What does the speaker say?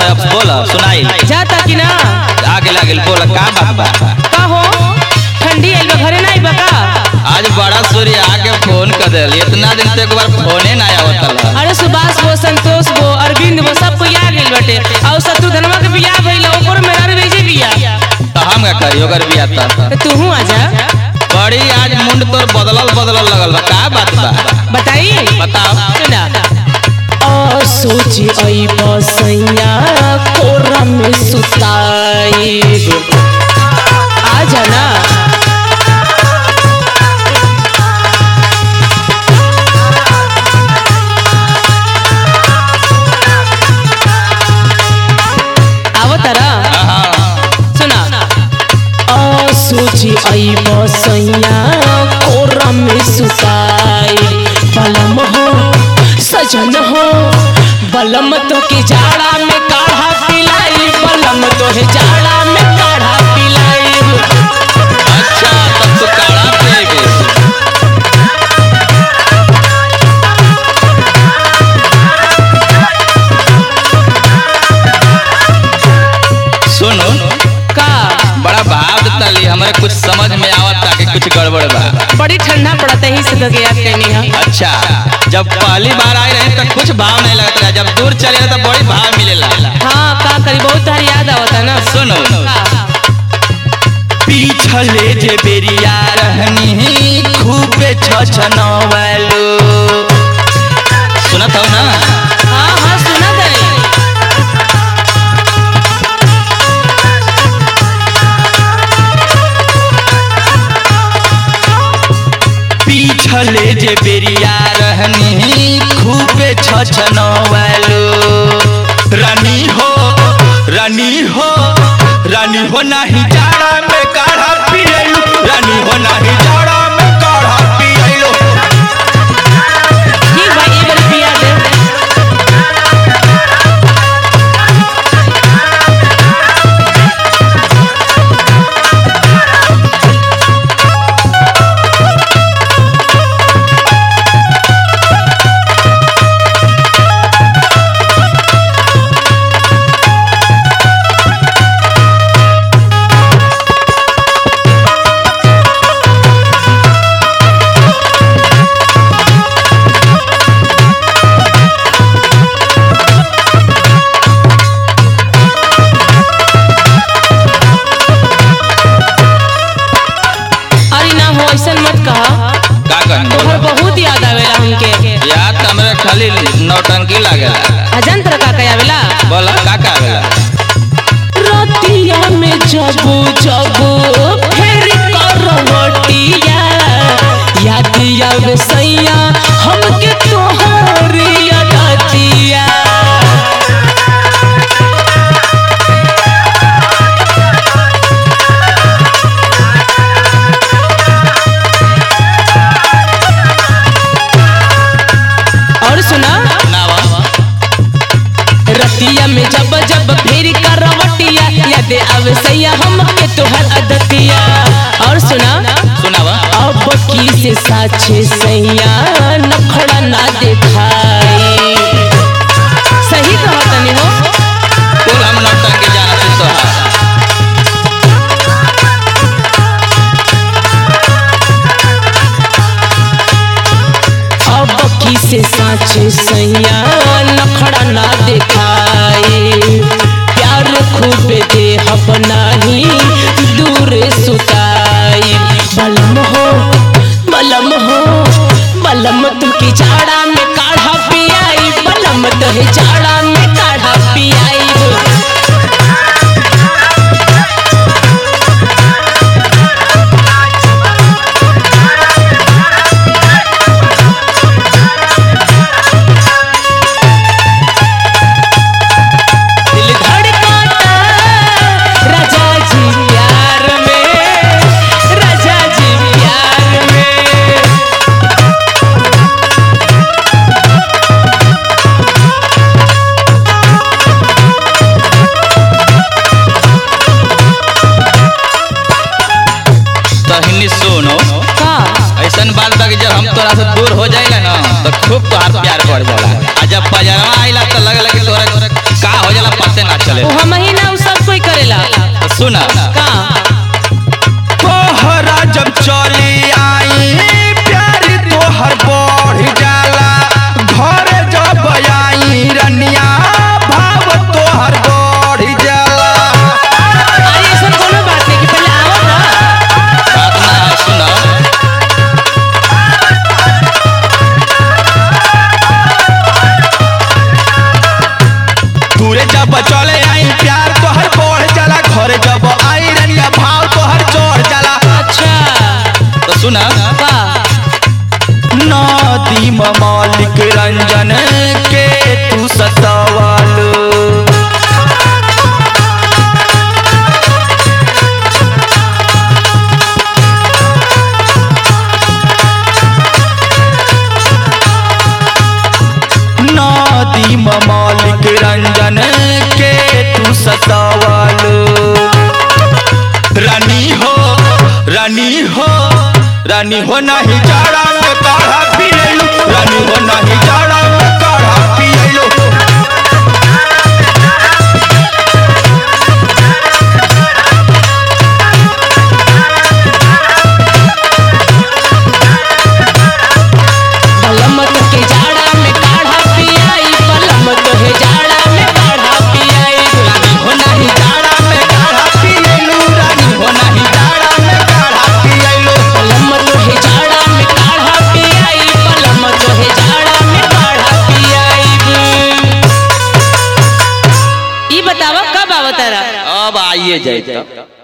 अब बोला सुनाई जाता कि ना आगे लागल बोला का बात बा का हो ठंडी आइल बा घरे ना आइल बा का आज बड़ा सूर्य आके फोन कर दिल इतना दिन से एक बार फोने ना आवत। अरे सुभाष वो संतोष वो अरविंद वो सब कोई आ गेल बाटे और शत्रुधनवा के बियाह भइल ओकर मेरा भेजे बिया तो हम का करी ओकर बियाह त तू हूं आजा बड़ी आज मुंड तोर बदलल लगल बा का बात बा बताई बताओ सुना ओ सोची आई बसैया कोरा में सुताई आजा ना सोची आई बसैया कोरा में सुताई बलम हो सजन हो बलम तो के जाड़ा में काढ़ा पिलाई बलम तो है जाड़ा में काढ़ा पिलाई। अच्छा तब तो काढ़ा पिएगे। सुनो का बड़ा भाव तली हमारे कुछ समझ में आवत ताकि कुछ गड़बड़ बा। बड़ी ठंडा पड़ता है इस जगह याद करनी है। अच्छा जब पहली बार आए रहे तो कुछ भाव नहीं लगता है, जब दूर चले तो बड़ी भाव मिलेला। हाँ का करी बहुत तारी याद आवता ना। सुनो पीछले जे बेरिया रहनी खूबे छछनवलो सुनत हो ना। हाँ हाँ सुना दे पीछले जे बेरिया रहनी खूबे छछनवलो रानी हो रानी हो रानी हो नहीं जाड़ा में काढ़ा पियलो रानी हो नहीं जाड़ा में काढ़ा पियलो। ठीक भाई एक बार पिया दे। बहुत याद आवेला हमके याद हमरे खाली नौटंकी लागेला। अजन तरह का आवेला बोला का आवेला रतिया में जबू जबू फेर करवटिया याद आवे सैया हमके तोहरी यादतिया। रतिया में जब जब फेर करवटिया याद आवे सैया हमके तोहर अदतिया। और सुना सुनावा अब की से साचे सैया नखड़ा ना दिखाई। सही कहा तनी हो कुल हम नौटंकी जानत तोहार। अब की से साचे सैया नखड़ा ना दिखाई प्यार खूब दे हब नाही दूर सुताई। बलम हो बलम तुकी जाड़ा में काढ़ा पियाई बलम तो है जाड़ा में काढ़ा पियाई। राजा चले आई प्यार तोहर बढ़ जाला घर जब आई रनिया भाव तोहर चढ़ जाला। अच्छा तो सुना का नदी मालिक रंजन के तू सतावालो नदी मालिक रंजन के तू सतावालो। रानी हो रानी हो रानी हो नहीं जाड़ा में काढ़ा पी लो रानी हो नहीं जाड़ा में काढ़ा पी लो। बलमत के जाड़ा में काढ़ा पियाई बलमत है जाड़ा में काढ़ा पियाई रानी हो नहीं जाड़ा में काढ़ा पी लो रानी हो नहीं जाड़ा में काढ़ा पी लो। बलमत है जाड़ा में काढ़ा पियाई बलमत है जाड़ा में काढ़ा पियाई। ई बतावा कब आवतारा? अब आइए जाए।